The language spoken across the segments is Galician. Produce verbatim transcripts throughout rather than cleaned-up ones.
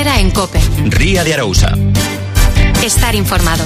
Herrera en COPE. Ría de Arousa. Estar informado.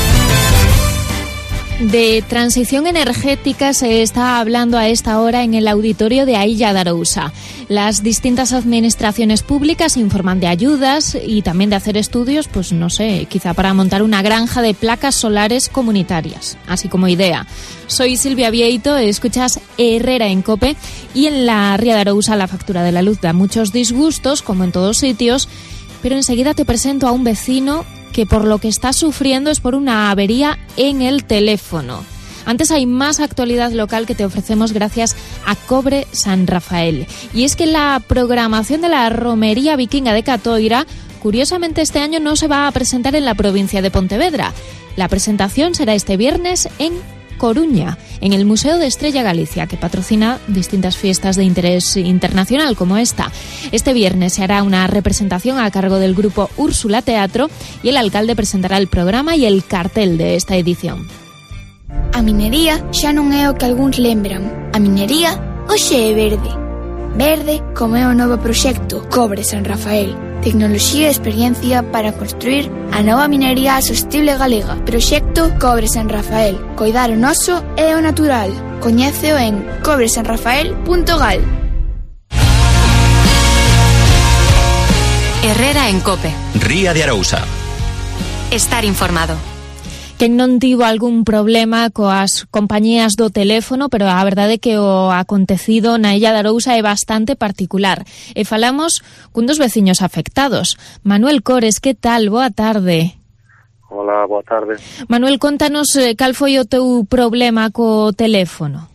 De transición energética se está hablando a esta hora en el auditorio de Ailla de Arousa. Las distintas administraciones públicas informan de ayudas y también de hacer estudios, pues no sé, quizá para montar una granja de placas solares comunitarias, así como idea. Soy Silvia Vieito, escuchas Herrera en COPE, y en la Ría de Arousa la factura de la luz da muchos disgustos, como en todos sitios, pero enseguida te presento a un vecino que por lo que está sufriendo es por una avería en el teléfono. Antes hay más actualidad local que te ofrecemos gracias a Cobre San Rafael. Y es que la programación de la Romería Vikinga de Catoira, curiosamente este año no se va a presentar en la provincia de Pontevedra. La presentación será este viernes en Coruña, en el Museo de Estrella Galicia, que patrocina distintas fiestas de interés internacional como esta. Este viernes se hará una representación a cargo del grupo Úrsula Teatro y el alcalde presentará el programa y el cartel de esta edición. A minería xa non é o que algúns lembran. A minería hoxe é verde. Verde como é o novo proxecto Cobre San Rafael. Tecnoloxía e experiencia para construir a nova minería sostible galega. Proxecto Cobre San Rafael. Coidar o noso e o natural. Coñéceo en cobre san rafael punto gal. Herrera en COPE. Ría de Arousa. Estar informado. Quen non tivo algún problema coas compañías do teléfono, pero a verdade é que o acontecido na Illa de Arousa é bastante particular. E falamos cun dos veciños afectados. Manuel Cores, que tal? Boa tarde. Hola, boa tarde. Manuel, contanos eh, cal foi o teu problema co teléfono.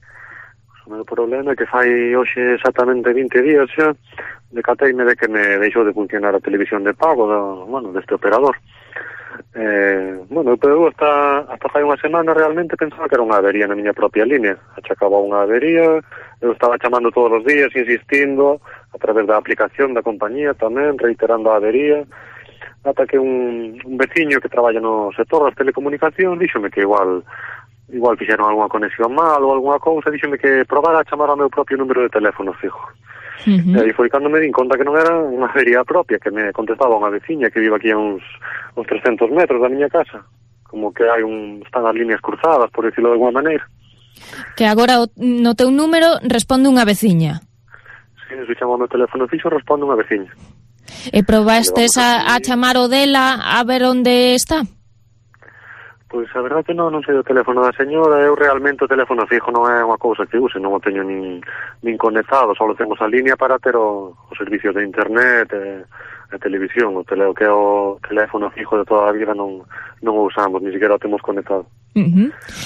O meu problema é que fai hoxe exactamente vinte días xa decateime de que me deixou de funcionar a televisión de pago do, bueno, deste operador. Eh, bueno, eu hasta, hasta fai unha semana realmente pensaba que era unha avería na miña propia línea. Achacaba unha avería, eu estaba chamando todos os días, insistindo a través da aplicación da compañía tamén, reiterando a avería, ata que un, un veciño que traballa no sector das telecomunicacións díxome que igual igual fixeron algunha conexión mal ou algunha cousa, díxome que probara a chamar ao meu propio número de teléfono fijo. Uh-huh. E aí foi cando me din conta que non era unha avería propia, que me contestaba unha veciña que vive aquí a uns, uns trescentos metros da miña casa, como que hai un, están as líneas cruzadas, por decirlo de alguma maneira. Que agora no teu número responde unha veciña. Si, se chama o meu teléfono fixo, responde unha veciña. E probastes a, a chamar o dela a ver onde está? Pois a verdade que non, non sei o teléfono da señora, eu realmente o teléfono fijo non é unha cousa que use, non o teño nin, nin conectado, só temos a línea para ter o, o servicio de internet e, e televisión, o, tele, o que é o teléfono fijo de toda a vida non, non o usamos, ni siquiera o temos conectado. Uh-huh.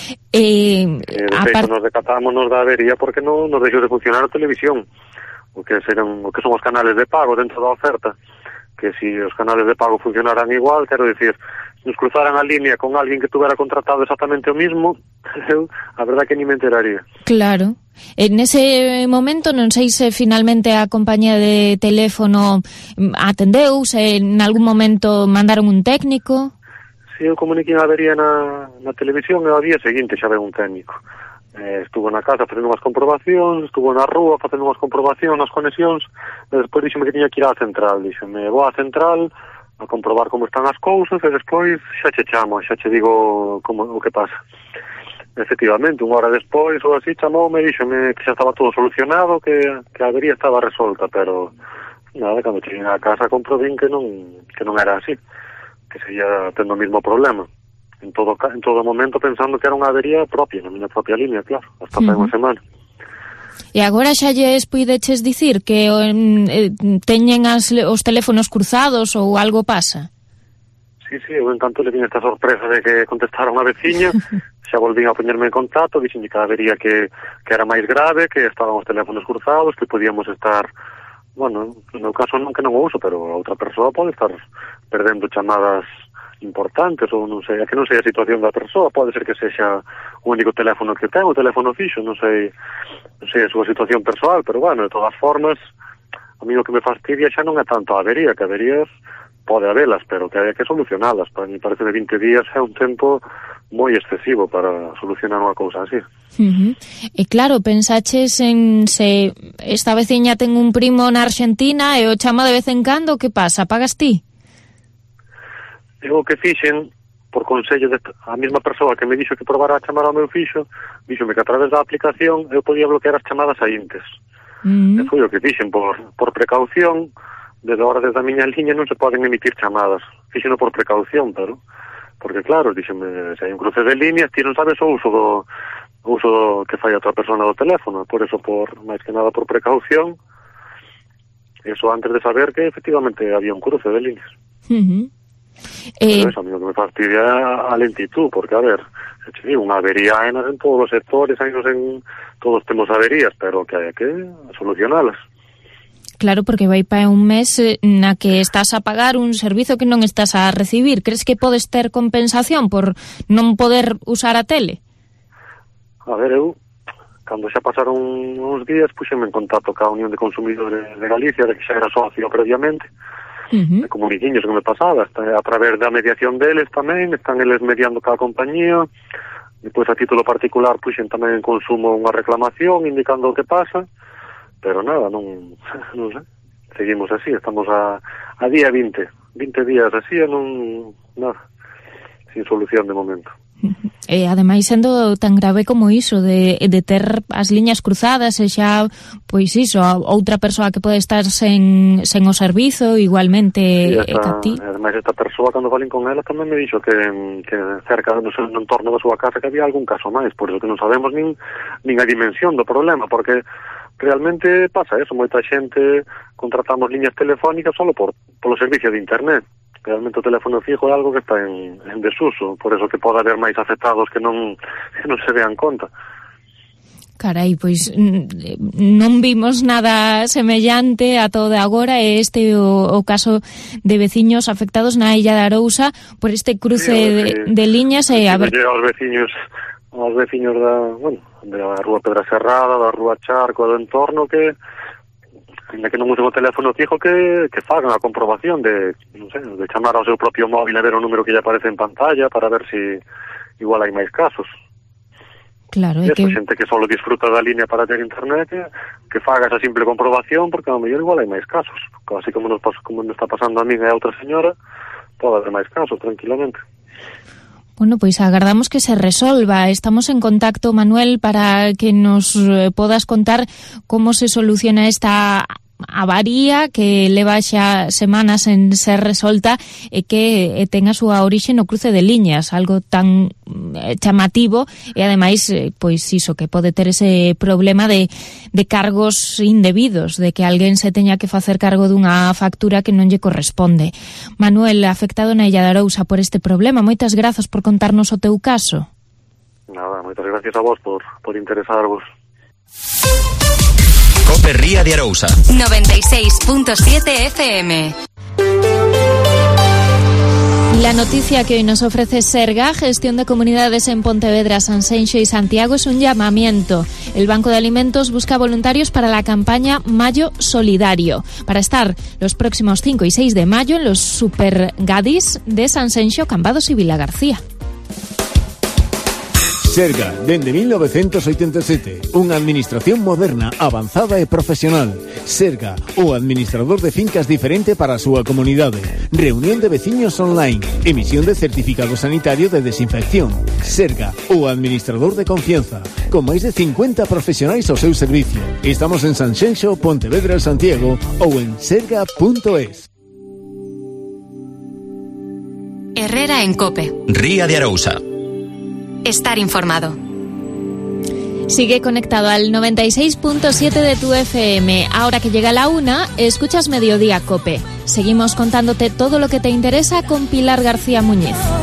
E, e de feito nos decatámonos da avería porque non nos deixou de funcionar a televisión, o que serán, o que son os canales de pago dentro da oferta, que si os canales de pago funcionaran igual, quero dicir, nos cruzaran a línea con alguén que tuvera contratado exactamente o mismo, eu, a verdad que ni me enteraría. Claro. En ese momento non sei se finalmente a compañía de teléfono atendeu, se en algún momento mandaron un técnico. Si, eu comuniquei a avería na, na televisión e ao día seguinte xa ven un técnico. Eh, estuvo na casa facendo unhas comprobacións, estuvo na rúa facendo unhas comprobacións, nas conexións, e despois díxome que tiña que ir á central. Díxome, vou á central a comprobar como están as cousas e despois xa che chamo, xa che digo como o que pasa. Efectivamente, unha hora despois ou así chamoume e díxome que xa estaba todo solucionado, que, que a avería estaba resolta, pero nada, cando cheguei a casa comprobín que non que non era así, que seguía tendo o mismo problema. En todo en todo momento pensando que era unha avería propia, na miña propia línea, claro, hasta uh-huh. unha semana. E agora xa lles puideches dicir que eh, teñen as, os teléfonos cruzados ou algo pasa? Sí, sí, eu en canto le vin esta sorpresa de que contestaron a veciña, xa volvín a poñerme en contacto, dixen que vería que, que era máis grave, que estaban os teléfonos cruzados, que podíamos estar, bueno, no meu caso non que non o uso, pero a outra persoa pode estar perdendo chamadas importantes, ou non sei, é que non sei a situación da persoa, pode ser que sexa o único teléfono que ten, o teléfono fixo, non sei, non sei a súa situación persoal, pero bueno, de todas formas, a mí o que me fastidia xa non é tanto a avería, que averías pode habelas, pero que hai que solucionalas. Para mí parece que vinte días é un tempo moi excesivo para solucionar unha cousa así. Uh-huh. E claro, pensaches en se esta veciña ten un primo na Argentina e o chama de vez en cando, que pasa? Pagas ti? Eu o que fixen, por consello de a mesma persoa que me dixo que probara a chamar ao meu fixo, díxome que a través da aplicación eu podía bloquear as chamadas saíntes. Uh-huh. E foi o que fixen, por, por precaución. Desde ahora, desde a miña liña non se poden emitir chamadas. Fíxeno por precaución, pero... Porque, claro, díxeme, se hai un cruce de líneas, ti non sabes o uso do, o uso do que fai a outra persona do teléfono. Por eso, por máis que nada, por precaución, eso antes de saber que, efectivamente, había un cruce de líneas. Uh-huh. Eh... Pero eso, a mí o que me fastidia a lentitud, porque, a ver, se digo, unha avería en, en todos os sectores, hai en todos temos averías, pero que hai que solucionalas. Claro, porque vai para un mes na que estás a pagar un servizo que non estás a recibir. Crees que podes ter compensación por non poder usar a tele? A ver, eu, cando xa pasaron uns días, puxeme en contacto ca Unión de Consumidores de Galicia, de que xa era socio previamente, uh-huh. de comuniquiños que me pasaba, a través da mediación deles tamén, están eles mediando cada compañía, depois a título particular puxen tamén en consumo unha reclamación indicando o que pasa. Pero nada, non, non sei, seguimos así, estamos a, a día vinte, vinte días así, non, nada, sin solución de momento. E ademais sendo tan grave como iso de, de ter as liñas cruzadas e xa, pois iso, outra persoa que pode estar sen, sen o servizo igualmente sí, esta, a ti. Ademais esta persoa, cando falín con ela, tamén me dixo que, que cerca no, no entorno da súa casa que había algún caso máis, por eso que non sabemos nin, nin a dimensión do problema, porque realmente pasa eso, moita xente contratamos liñas telefónicas solo por polo servicio de internet. Realmente o teléfono fijo é algo que está en, en desuso, por eso que pode haber máis afectados que non, que non se vean conta. Carai, pois non vimos nada semellante a todo de agora, e este o, o caso de veciños afectados na Illa de Arousa por este cruce sí, de, de liñas e a ver... aos veciños aos veciños da, bueno, da Rúa Pedra Serrada, da Rúa Charco, do entorno, que ainda que non usen o teléfono fijo, que, que fagan a comprobación de, non sei, de chamar ao seu propio móvil e ver o número que lle aparece en pantalla para ver se si igual hai máis casos. Claro, é que... xente que só disfruta da línea para ter internet, que, que faga esa simple comprobación, porque a lo mellor igual hai máis casos. Así como nos, como nos está pasando a mí e a outra señora, pode haber máis casos, tranquilamente. Bueno, pois agardamos que se resolva. Estamos en contacto, Manuel, para que nos podas contar como se soluciona esta avaría que leva xa semanas en ser resolta e que ten a súa orixe no cruce de liñas, algo tan chamativo, e ademais, pois iso, que pode ter ese problema de, de cargos indebidos, de que alguén se teña que facer cargo dunha factura que non lle corresponde. Manuel, afectado na Illa de Arousa por este problema, moitas grazas por contarnos o teu caso. Nada, moitas gracias a vos por, por interesarvos. COPE Ría de Arousa noventa y seis punto siete F M. La noticia que hoy nos ofrece Serga, Gestión de Comunidades en Pontevedra, Sanxenxo y Santiago, es un llamamiento. El Banco de Alimentos busca voluntarios para la campaña Mayo Solidario, para estar los próximos cinco y seis de mayo en los Super Gadis de Sanxenxo, Cambados y Vilagarcía. Serga, dende mil novecientos oitenta e sete, unha administración moderna, avanzada e profesional. Serga, o administrador de fincas diferente para a súa comunidade. Reunión de veciños online, emisión de certificado sanitario de desinfección. Serga, o administrador de confianza, con máis de cincuenta profesionais ao seu servicio. Estamos en Sanxenxo, Pontevedra, Santiago ou en serga punto es. Herrera en COPE. Ría de Arousa. Estar informado. Sigue conectado al noventa y seis punto siete de tu F M. Ahora que llega la una, escuchas Mediodía COPE. Seguimos contándote todo lo que te interesa con Pilar García Muñiz.